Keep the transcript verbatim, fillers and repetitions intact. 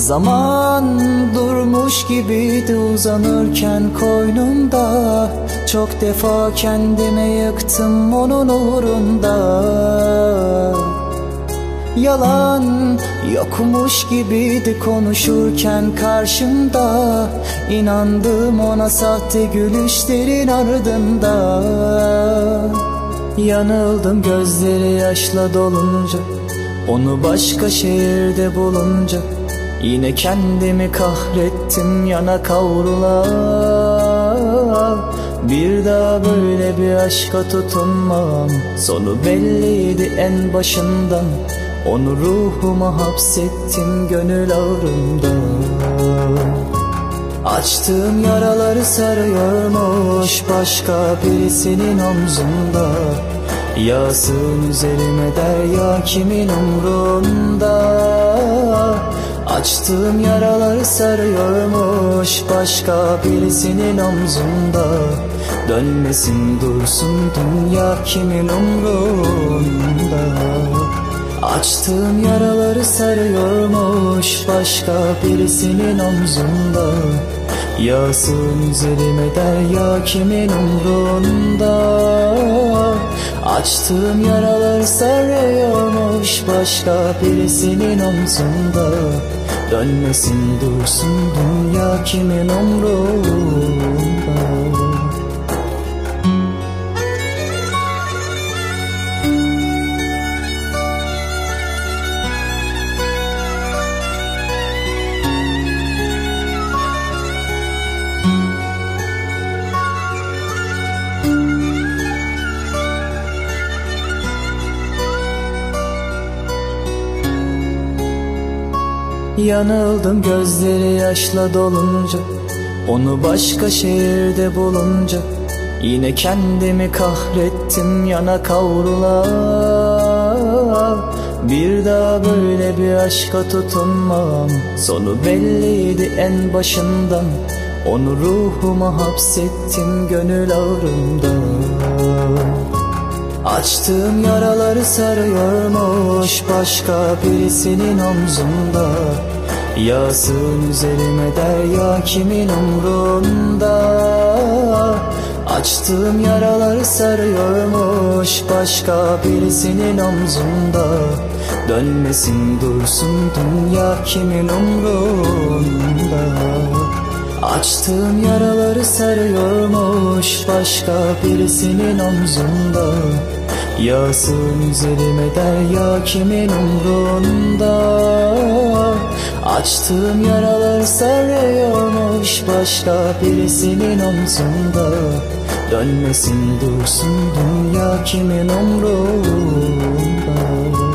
Zaman durmuş gibiydi uzanırken koynumda. Çok defa kendime yıktım onun uğrunda. Yalan yokmuş gibiydi konuşurken karşımda. İnandım ona sahte gülüşlerin ardında. Yanıldım gözleri yaşla dolunca, onu başka şehirde bulunca. Yine kendimi kahrettim yana kavrula. Bir daha böyle bir aşka tutunmam, sonu belliydi en başından. Onu ruhuma hapsettim gönül ağrımda. Açtığım yaraları sarıyormuş başka birisinin omzunda. Yağsın üzerime derya kimin umrunda. Açtığım yaraları sarıyormuş başka birisinin omzunda. Dönmesin dursun dünya kimin umrunda. Açtığım yaraları sarıyormuş başka birisinin omzunda. Yağsın üzerime derya kimin umrunda. Açtığım yaraları sarıyormuş başka birisinin omzunda. Dönmesin dursun dünya kimin umrunda. Yanıldım gözleri yaşla dolunca, onu başka şehirde bulunca. Yine kendimi kahrettim yana kavrula. Bir daha böyle bir aşka tutunmam, sonu belliydi en başından. Onu ruhuma hapsettim gönül ağrımda. Açtığım yaraları sarıyormuş başka birisinin omzunda. Yağsın üzerime derya kimin umrunda. Açtığım yaraları sarıyormuş başka birisinin omzunda. Dönmesin dursun dünya kimin umrunda. Açtığım yaraları sarıyormuş başka birisinin omzunda. Yağsın üzerime derya kimin umrunda. Açtığım yaraları sarıyormuş başka birisinin omzunda. Dönmesin dursun dünya kimin umrunda.